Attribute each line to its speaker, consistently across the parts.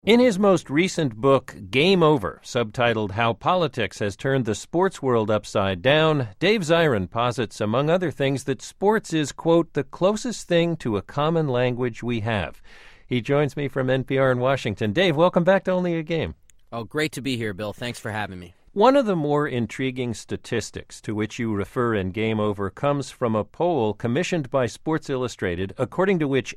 Speaker 1: In his most recent book, Game Over, subtitled How Politics Has Turned the Sports World Upside Down, Dave Zirin posits, among other things, that sports is, quote, the closest thing to a common language we have. He joins me from NPR in Washington. Dave, welcome back to Only a Game.
Speaker 2: Oh, great to be here, Bill. Thanks for having me.
Speaker 1: One of the more intriguing statistics to which you refer in Game Over comes from a poll commissioned by Sports Illustrated, according to which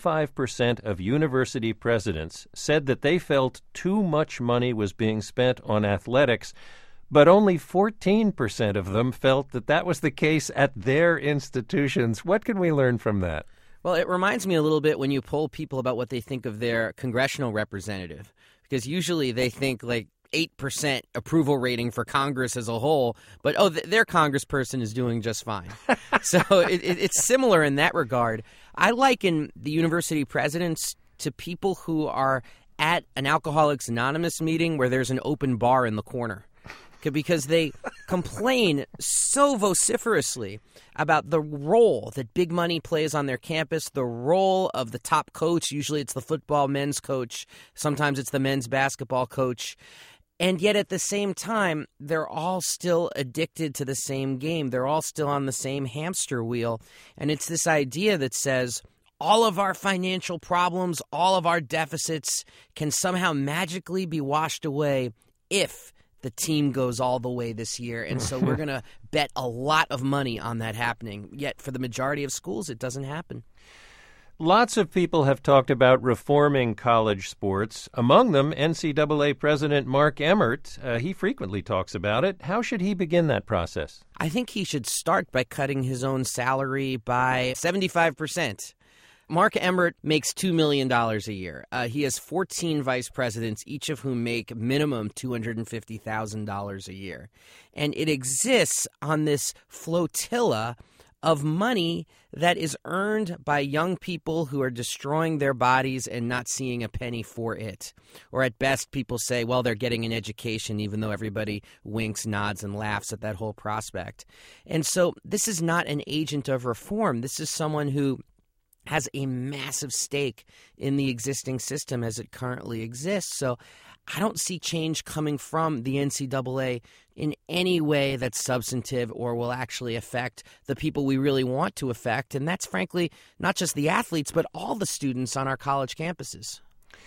Speaker 1: 85% of university presidents said that they felt too much money was being spent on athletics, but only 14% of them felt that that was the case at their institutions. What can we learn from that?
Speaker 2: Well, it reminds me a little bit when you poll people about what they think of their congressional representative, because usually they think like 8% approval rating for Congress as a whole, but their congressperson is doing just fine. So it's similar in that regard. I liken the university presidents to people who are at an Alcoholics Anonymous meeting where there's an open bar in the corner, because they complain so vociferously about the role that big money plays on their campus, the role of the top coach. Usually it's the football men's coach. Sometimes it's the men's basketball coach. And yet at the same time, they're all still addicted to the same game. They're all still on the same hamster wheel. And it's this idea that says all of our financial problems, all of our deficits can somehow magically be washed away if the team goes all the way this year. And so we're going to bet a lot of money on that happening. Yet for the majority of schools, it doesn't happen.
Speaker 1: Lots of people have talked about reforming college sports, among them NCAA President Mark Emmert. He frequently talks about it. How should he begin that process?
Speaker 2: I think he should start by cutting his own salary by 75%. Mark Emmert makes $2 million a year. He has 14 vice presidents, each of whom make minimum $250,000 a year. And it exists on this flotilla of money that is earned by young people who are destroying their bodies and not seeing a penny for it. Or at best, people say, well, they're getting an education, even though everybody winks, nods, and laughs at that whole prospect. And so this is not an agent of reform. This is someone who has a massive stake in the existing system as it currently exists. So I don't see change coming from the NCAA in any way that's substantive or will actually affect the people we really want to affect. And that's, frankly, not just the athletes, but all the students on our college campuses.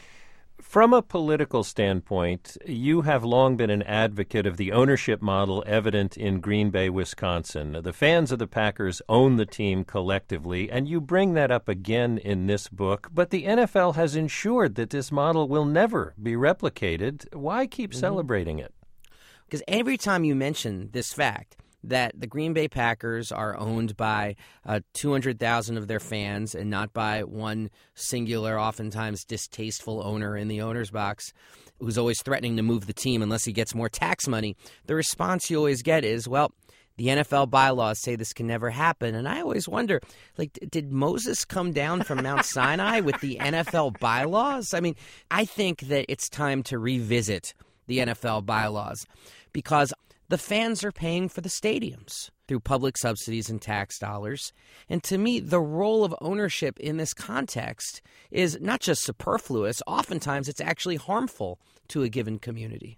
Speaker 1: From a political standpoint, you have long been an advocate of the ownership model evident in Green Bay, Wisconsin. The fans of the Packers own the team collectively, and you bring that up again in this book. But the NFL has ensured that this model will never be replicated. Why keep celebrating it?
Speaker 2: Because every time you mention this fact, that the Green Bay Packers are owned by 200,000 of their fans and not by one singular, oftentimes distasteful owner in the owner's box who's always threatening to move the team unless he gets more tax money, the response you always get is, well, the NFL bylaws say this can never happen. And I always wonder, like, did Moses come down from Mount Sinai with the NFL bylaws? I mean, I think that it's time to revisit the NFL bylaws because the fans are paying for the stadiums through public subsidies and tax dollars. And to me, the role of ownership in this context is not just superfluous. Oftentimes, it's actually harmful to a given community.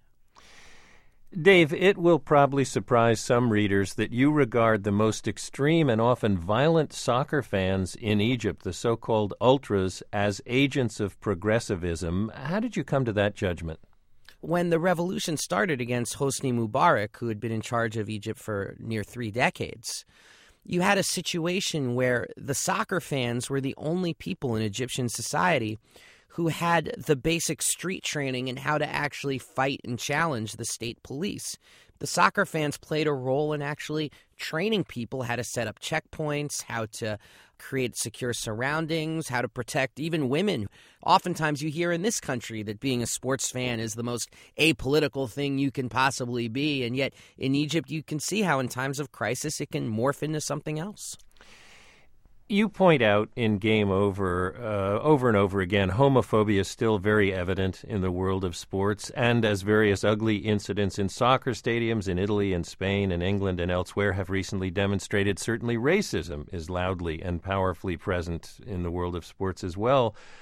Speaker 1: Dave, it will probably surprise some readers that you regard the most extreme and often violent soccer fans in Egypt, the so-called ultras, as agents of progressivism. How did you come to that judgment?
Speaker 2: When the revolution started against Hosni Mubarak, who had been in charge of Egypt for near 3 decades, you had a situation where the soccer fans were the only people in Egyptian society who had the basic street training in how to actually fight and challenge the state police. The soccer fans played a role in actually training people how to set up checkpoints, how to create secure surroundings, how to protect even women. Oftentimes you hear in this country that being a sports fan is the most apolitical thing you can possibly be, and yet in Egypt you can see how in times of crisis it can morph into something else.
Speaker 1: You point out in Game Over, over and over again, homophobia is still very evident in the world of sports, and as various ugly incidents in soccer stadiums in Italy and Spain and England and elsewhere have recently demonstrated, certainly racism is loudly and powerfully present in the world of sports as well.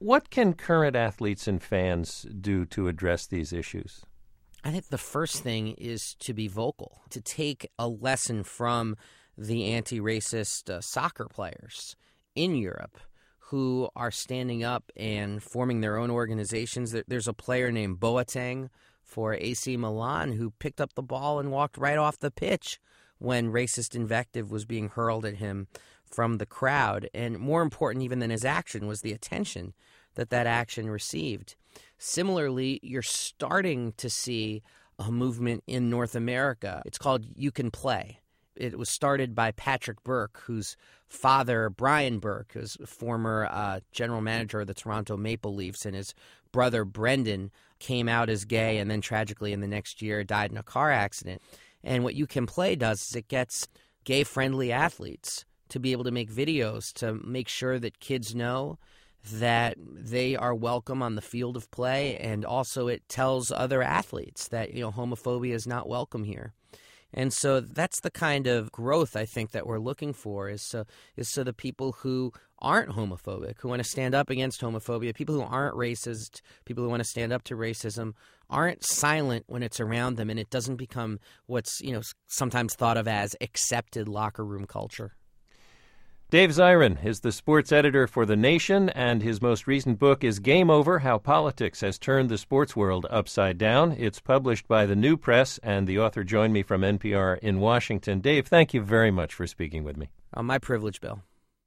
Speaker 1: What can current athletes and fans do to address these issues?
Speaker 2: I think the first thing is to be vocal, to take a lesson from the anti-racist soccer players in Europe who are standing up and forming their own organizations. There's a player named Boateng for AC Milan who picked up the ball and walked right off the pitch when racist invective was being hurled at him from the crowd. And more important even than his action was the attention that action received. Similarly, you're starting to see a movement in North America. It's called You Can Play. It was started by Patrick Burke, whose father, Brian Burke, is a former general manager of the Toronto Maple Leafs, and his brother, Brendan, came out as gay and then tragically in the next year died in a car accident. And what You Can Play does is it gets gay-friendly athletes to be able to make videos to make sure that kids know that they are welcome on the field of play, and also it tells other athletes that, homophobia is not welcome here. And so that's the kind of growth I think that we're looking for is so the people who aren't homophobic, who want to stand up against homophobia, people who aren't racist, people who want to stand up to racism, aren't silent when it's around them, and it doesn't become what's sometimes thought of as accepted locker room culture.
Speaker 1: Dave Zirin is the sports editor for The Nation, and his most recent book is Game Over: How Politics Has Turned the Sports World Upside Down. It's published by The New Press, and the author joined me from NPR in Washington. Dave, thank you very much for speaking with me.
Speaker 2: My privilege, Bill.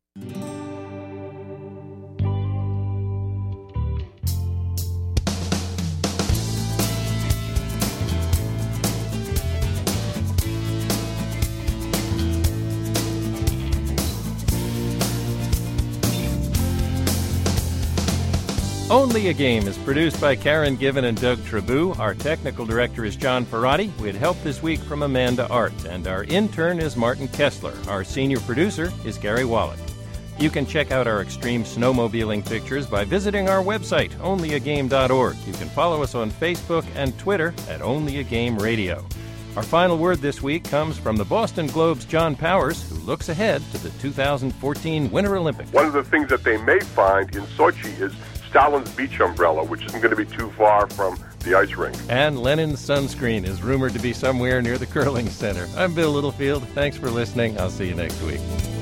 Speaker 1: Only a Game is produced by Karen Given and Doug Trabou. Our technical director is John Ferrati. We had help this week from Amanda Art. And our intern is Martin Kessler. Our senior producer is Gary Wallach. You can check out our extreme snowmobiling pictures by visiting our website, onlyagame.org. You can follow us on Facebook and Twitter at Only a Game Radio. Our final word this week comes from the Boston Globe's John Powers, who looks ahead to the 2014 Winter Olympics.
Speaker 3: One of the things that they may find in Sochi is Stalin's beach umbrella, which isn't going to be too far from the ice rink.
Speaker 1: And Lenin's sunscreen is rumored to be somewhere near the curling center. I'm Bill Littlefield. Thanks for listening. I'll see you next week.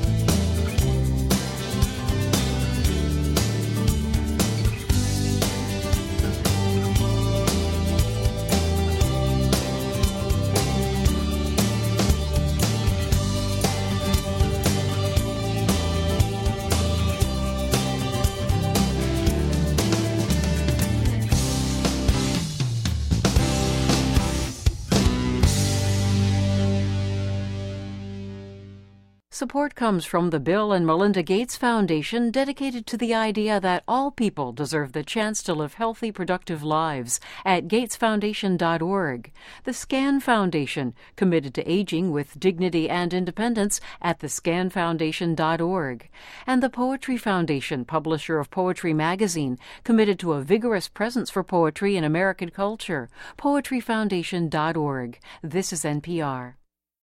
Speaker 4: Support comes from the Bill and Melinda Gates Foundation, dedicated to the idea that all people deserve the chance to live healthy, productive lives, at gatesfoundation.org. The SCAN Foundation, committed to aging with dignity and independence, at thescanfoundation.org. And the Poetry Foundation, publisher of Poetry Magazine, committed to a vigorous presence for poetry in American culture. poetryfoundation.org. This is NPR.